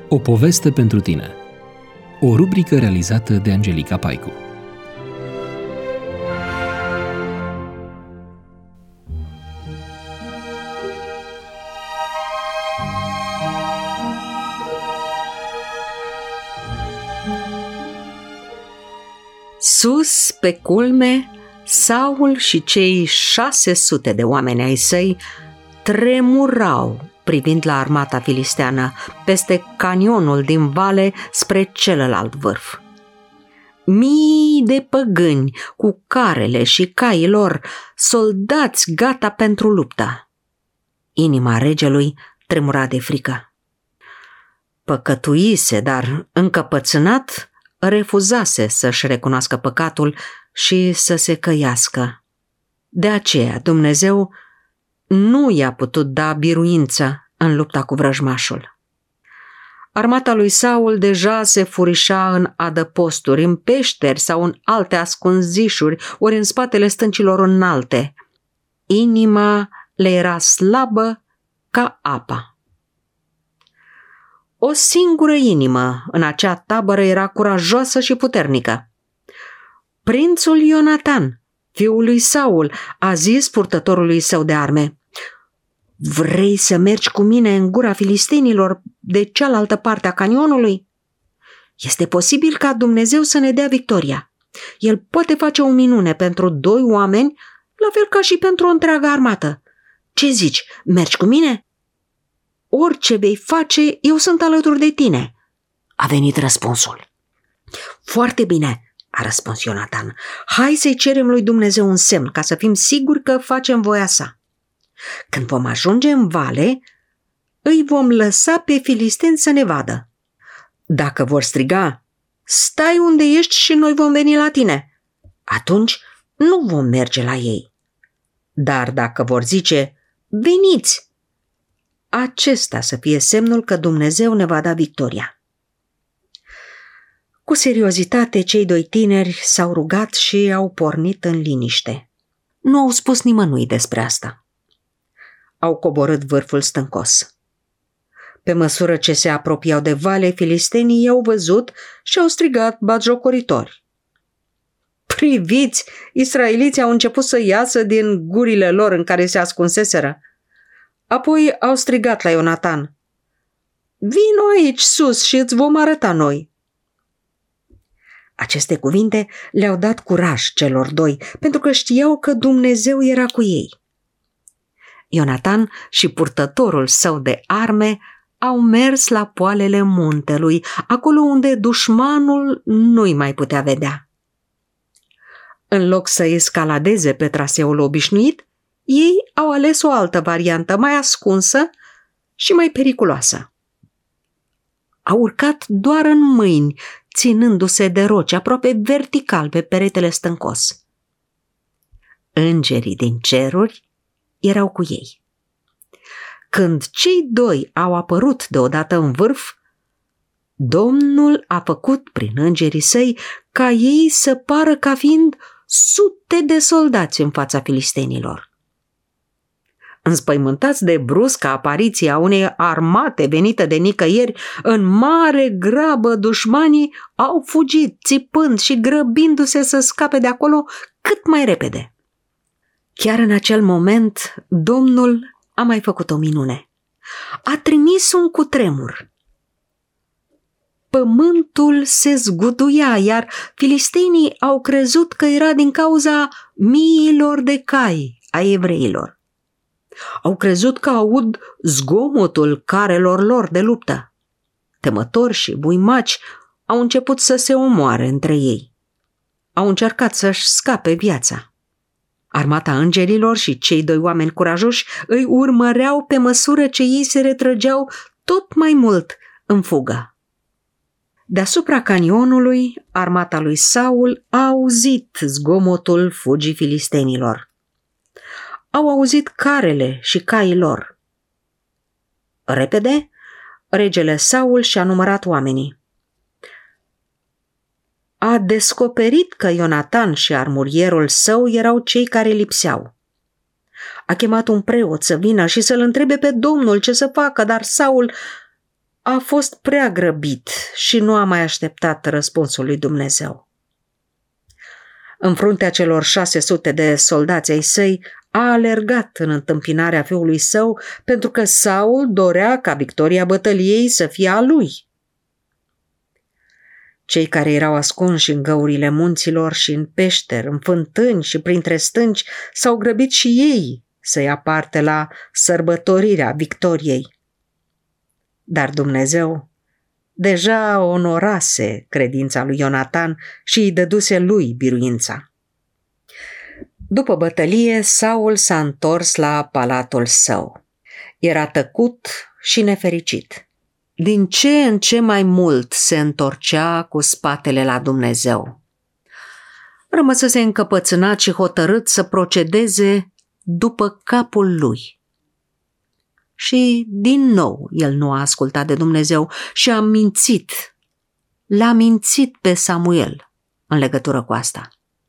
O poveste pentru tine. O rubrică realizată de Angelica Paicu. Sus, pe culme, Saul și cei 600 de oameni ai săi tremurau privind la armata filisteană peste canionul din vale spre celălalt vârf. Mii de păgâni cu carele și caii lor, soldați gata pentru luptă. Inima regelui tremura de frică. Păcătuise, dar încăpățânat refuzase să-și recunoască păcatul și să se căiască. De aceea Dumnezeu nu i-a putut da biruință în lupta cu vrăjmașul. Armata lui Saul deja se furișa în adăposturi, în peșteri sau în alte ascunzișuri, ori în spatele stâncilor înalte. Inima le era slabă ca apa. O singură inimă în acea tabără era curajoasă și puternică. Prințul Ionatan, fiul lui Saul, a zis purtătorului său de arme: „Vrei să mergi cu mine în gura filistenilor de cealaltă parte a canionului? Este posibil ca Dumnezeu să ne dea victoria. El poate face o minune pentru 2 oameni, la fel ca și pentru o întreagă armată. Ce zici, mergi cu mine? Orice vei face, eu sunt alături de tine.” A venit răspunsul. „Foarte bine”, a răspuns Ionatan. „Hai să-i cerem lui Dumnezeu un semn, ca să fim siguri că facem voia sa. Când vom ajunge în vale, îi vom lăsa pe filisteni să ne vadă. Dacă vor striga: „Stai unde ești și noi vom veni la tine”, atunci nu vom merge la ei. Dar dacă vor zice: „Veniți”, acesta să fie semnul că Dumnezeu ne va da victoria.” Cu seriozitate, cei 2 tineri s-au rugat și au pornit în liniște. Nu au spus nimănui despre asta. Au coborât vârful stâncos. Pe măsură ce se apropiau de vale, filistenii i-au văzut și au strigat batjocoritori: „Priviți, israeliții au început să iasă din gurile lor în care se ascunseseră.” Apoi au strigat la Ionatan: „Vino aici sus și îți vom arăta noi.” Aceste cuvinte le-au dat curaj celor 2, pentru că știau că Dumnezeu era cu ei. Ionatan și purtătorul său de arme au mers la poalele muntelui, acolo unde dușmanul nu-i mai putea vedea. În loc să escaladeze pe traseul obișnuit, ei au ales o altă variantă, mai ascunsă și mai periculoasă. Au urcat doar în mâini, ținându-se de roci aproape vertical pe peretele stâncos. Îngerii din ceruri erau cu ei. Când cei 2 au apărut deodată în vârf, Domnul a făcut prin îngerii săi ca ei să pară ca fiind sute de soldați în fața filistenilor. Înspăimântați de brusca apariție a unei armate venite de nicăieri, în mare grabă dușmanii au fugit, țipând și grăbindu-se să scape de acolo cât mai repede. Chiar în acel moment, Domnul a mai făcut o minune. A trimis un cutremur. Pământul se zguduia, iar filistenii au crezut că era din cauza miilor de cai ai evreilor. Au crezut că aud zgomotul carelor lor de luptă. Temători și buimaci au început să se omoare între ei. Au încercat să-și scape viața. Armata îngerilor și cei 2 oameni curajoși îi urmăreau pe măsură ce ei se retrăgeau tot mai mult în fugă. Deasupra canionului, armata lui Saul a auzit zgomotul fugii filistenilor. Au auzit carele și caii lor. Repede, regele Saul și-a numărat oamenii. A descoperit că Ionatan și armurierul său erau cei care lipseau. A chemat un preot să vină și să-l întrebe pe Domnul ce să facă, dar Saul a fost prea grăbit și nu a mai așteptat răspunsul lui Dumnezeu. În fruntea celor 600 de soldați ai săi, a alergat în întâmpinarea fiului său pentru că Saul dorea ca victoria bătăliei să fie a lui. Cei care erau ascunși în găurile munților și în peșteri, în fântâni și printre stânci s-au grăbit și ei să ia parte la sărbătorirea victoriei. Dar Dumnezeu deja onorase credința lui Ionatan și îi dăduse lui biruința. După bătălie, Saul s-a întors la palatul său. Era tăcut și nefericit. Din ce în ce mai mult se întorcea cu spatele la Dumnezeu. Rămăsese încăpățânat și hotărât să procedeze după capul lui. Și din nou el nu a ascultat de Dumnezeu și a mințit. L-a mințit pe Samuel în legătură cu asta.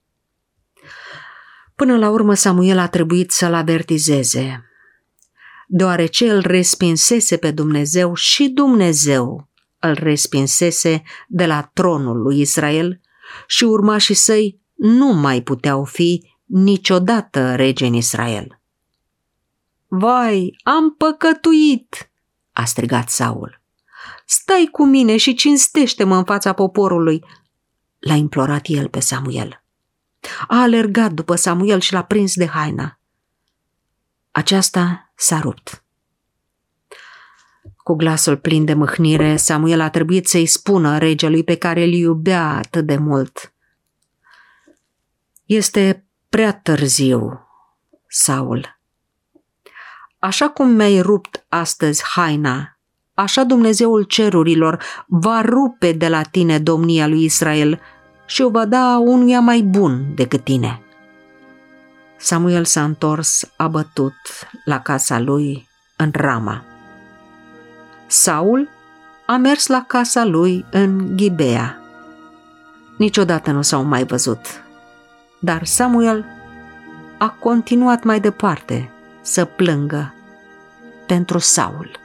Până la urmă Samuel a trebuit să-l avertizeze, deoarece îl respinsese pe Dumnezeu și Dumnezeu îl respinsese de la tronul lui Israel și urmașii săi nu mai puteau fi niciodată rege în Israel. Vai, am păcătuit, a strigat Saul. Stai cu mine și cinstește-mă în fața poporului, l-a implorat el pe Samuel. A alergat după Samuel și l-a prins de haină. Aceasta s-a rupt. Cu glasul plin de mâhnire, Samuel a trebuit să-i spună regelui pe care îl iubea atât de mult: Este prea târziu, Saul. Așa cum mi-ai rupt astăzi haina, așa Dumnezeul cerurilor va rupe de la tine domnia lui Israel și o va da unuia mai bun decât tine. Samuel s-a întors abătut la casa lui în Rama. Saul a mers la casa lui în Gibea. Niciodată nu s-au mai văzut, dar Samuel a continuat mai departe să plângă pentru Saul.